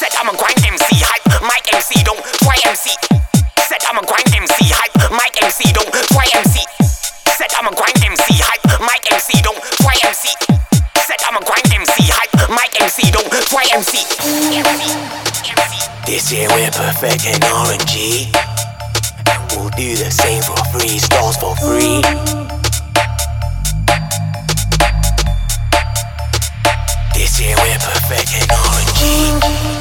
Said I'm a grind MC, hype, mic MC, don't try MC. Said I'm a grind MC, hype, mic MC, don't try MC. Said I'm a grind MC, hype, mic MC, don't try MC. Said I'm a grind MC, hype, mic MC, don't try MC. This year we're perfecting R&G, and we'll do the same for free, stars for free. This year we're perfecting R&G.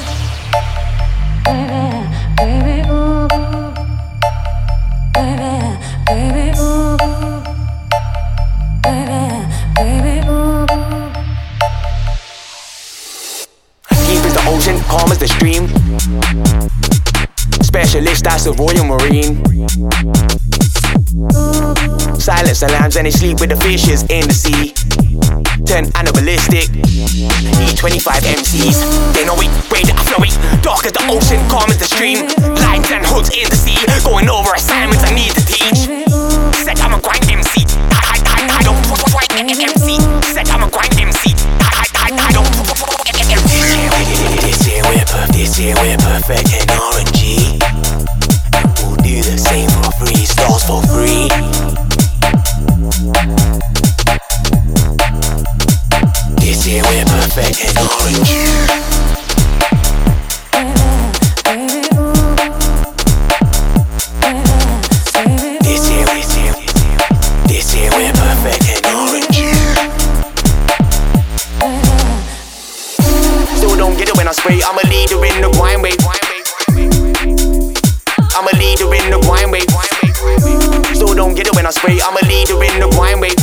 Baby, ooh, baby, ooh, baby, ooh. Deep as the ocean, calm as the stream. Specialist, that's the Royal Marine. Silence the lambs and they sleep with the fishes in the sea. Turn animalistic. E25 MCs, they know we way that I flow it. Dark as the ocean, calm as the stream. Lines and hoods in the sea, going over assignments I need to teach. Said I'm a grind MC, I don't write MC. Said I'm a grind MC, I don't MC. This year we're perfecting R&G, and we'll do the same for free, stars for free. This year we're perfecting R&G. This year we're perfecting R&G. Still don't get it when I spray. I'm a leader in the grind wave. I'm a leader in the grind wave. Still don't get it when I spray. I'm a leader in the grind wave.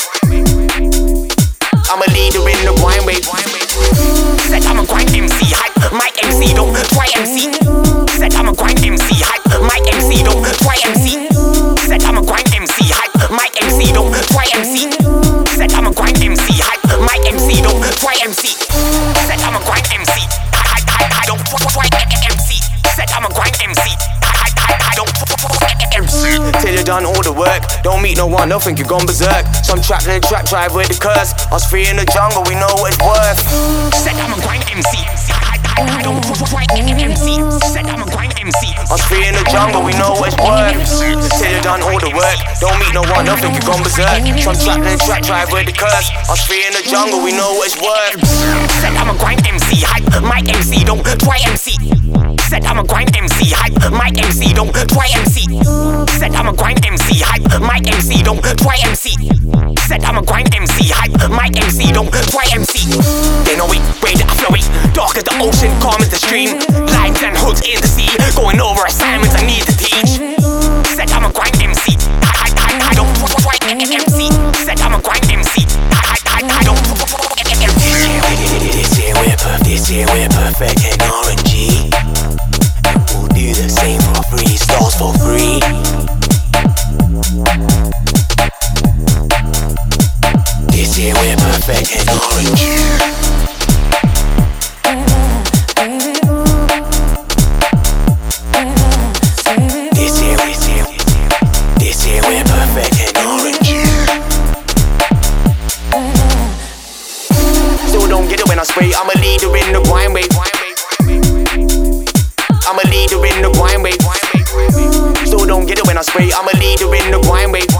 I'm a leader in the grind wave. Said I'm a grind MC, hype, mic MC, don't try MC. Said I'm a grind MC, hype, mic MC, don't try MC. Said I'm a grind MC, hype, mic MC, don't try MC. Said I'm a grind MC, hype, mic MC, don't try MC. Said I'm a grind MC, I don't try MC. Said I'm a grind MC, I don't MC. Till you done all the work, don't meet no one, they'll think you're gone berserk. Some trapped in the trap, drive with the curse. Us free in the jungle, we know what it's worth. Said I'm a grind MC, I don't write MC. Said I'm a grind MC. Us free in the jungle, we know what it's worth. Till you done all the work, don't meet no one, they'll think you're gone berserk. Some trapped in the trap, drive with the curse. Us free in the jungle, we know what it's worth. Said I'm a grind MC, hype, mic MC, don't try MC. Said I'm a grind MC, hype, mic MC, don't try MC. Said I'm a grind MC, hype, mic MC, don't try MC. Said I'm a grind MC, hype, mic MC, don't try MC. They know it, way that I flow it. Dark as the ocean, calm as the stream. Lines and hoods in the sea, going over assignments I need to teach. Said I'm a grind MC, I don't write MC. Said I'm a grind MC, I don't MC. This year we're perfecting R&G, and we'll do the same for free, stars for free. This year we're perfecting R&G. This year we're perfecting R&G. Still don't get it when I spray. I'm a leader in the grind wave. I'm a leader in the grind wave. Still don't get it when I spray. I'm a leader in the grind wave.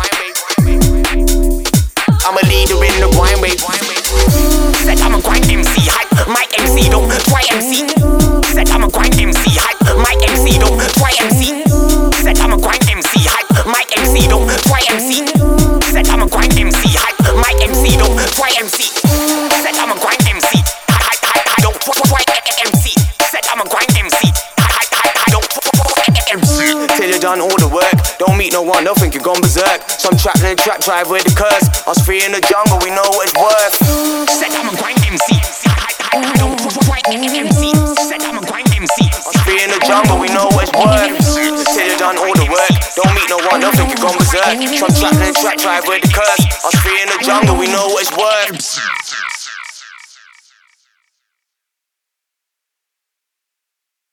I'm a leader in the grind wave. Said I'm a grind MC, hype, mic MC, don't try MC. Said I'm a grind MC, hype, mic MC, don't try MC. Said I'm a grind MC, hype, mic MC, don't try MC. Said I'm a grind MC, hype, mic MC, don't try MC. Said I'm a grind MC, I don't try MC. Said I'm a grind MC, I don't MC. Till you done all the work, don't meet no one, they'll think you're gone berserk. Some trapped in the trap, drive with the curse. Us free in the jungle, we know what it's worth. Said I'm a grind MC, I don't write MC. Said I'm a grind MC. Us free in the jungle, we know what it's worth. Till you done all the work, don't meet no one, they'll think you're gone berserk. Some trapped in the trap, drive with the curse. Us free in the jungle, we know what it's worth.